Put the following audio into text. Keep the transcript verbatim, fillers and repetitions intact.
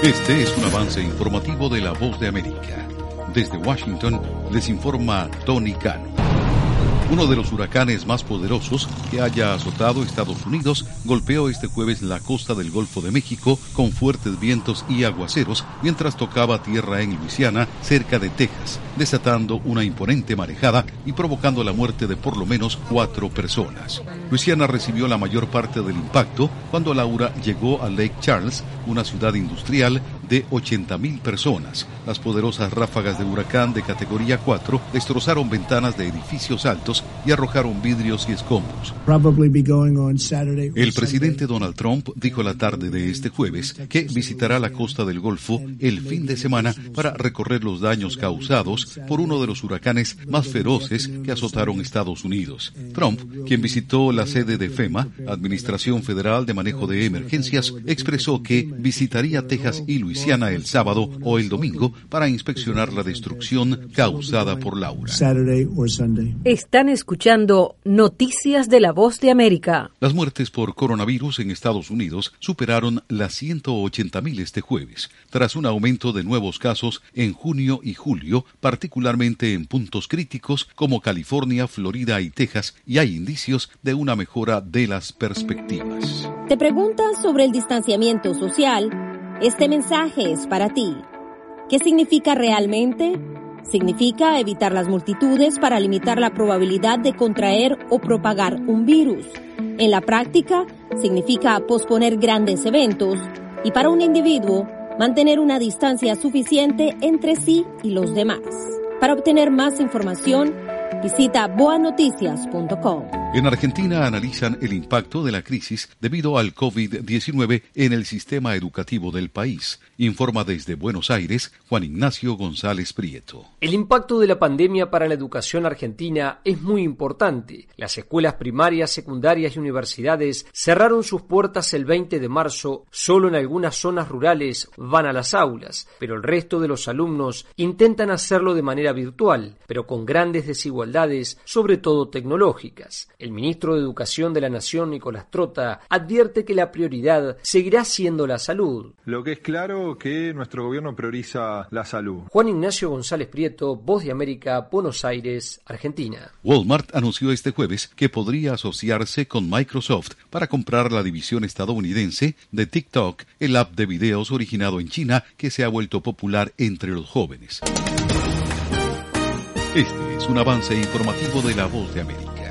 Este es un avance informativo de La Voz de América. Desde Washington les informa Tony Cano. Uno de los huracanes más poderosos que haya azotado Estados Unidos golpeó este jueves la costa del Golfo de México con fuertes vientos y aguaceros mientras tocaba tierra en Luisiana, cerca de Texas, desatando una imponente marejada y provocando la muerte de por lo menos cuatro personas. Luisiana recibió la mayor parte del impacto cuando Laura llegó a Lake Charles, una ciudad industrial de ochenta mil personas. Las poderosas ráfagas de huracán de categoría cuatro destrozaron ventanas de edificios altos y arrojaron vidrios y escombros. El presidente Donald Trump dijo la tarde de este jueves que visitará la costa del Golfo el fin de semana para recorrer los daños causados por uno de los huracanes más feroces que azotaron Estados Unidos. Trump, quien visitó la sede de FEMA, Administración Federal de Manejo de Emergencias, expresó que visitaría Texas y Luisiana el sábado o el domingo para inspeccionar la destrucción causada por Laura. Están escuchando Noticias de La Voz de América. Las muertes por coronavirus en Estados Unidos superaron las ciento ochenta mil este jueves, tras un aumento de nuevos casos en junio y julio, particularmente en puntos críticos como California, Florida y Texas, y hay indicios de una mejora de las perspectivas. ¿Te preguntas sobre el distanciamiento social? Este mensaje es para ti. ¿Qué significa realmente? Significa evitar las multitudes para limitar la probabilidad de contraer o propagar un virus. En la práctica, significa posponer grandes eventos y para un individuo, mantener una distancia suficiente entre sí y los demás. Para obtener más información, visita boa noticias punto com. En Argentina analizan el impacto de la crisis debido al COVID diecinueve en el sistema educativo del país. Informa desde Buenos Aires Juan Ignacio González Prieto. El impacto de la pandemia para la educación argentina es muy importante. Las escuelas primarias, secundarias y universidades cerraron sus puertas el veinte de marzo. Solo en algunas zonas rurales van a las aulas, pero el resto de los alumnos intentan hacerlo de manera virtual, pero con grandes desigualdades, sobre todo tecnológicas. El ministro de Educación de la Nación, Nicolás Trota, advierte que la prioridad seguirá siendo la salud. Lo que es claro que nuestro gobierno prioriza la salud. Juan Ignacio González Prieto, Voz de América, Buenos Aires, Argentina. Walmart anunció este jueves que podría asociarse con Microsoft para comprar la división estadounidense de TikTok, el app de videos originado en China que se ha vuelto popular entre los jóvenes. Este es un avance informativo de La Voz de América.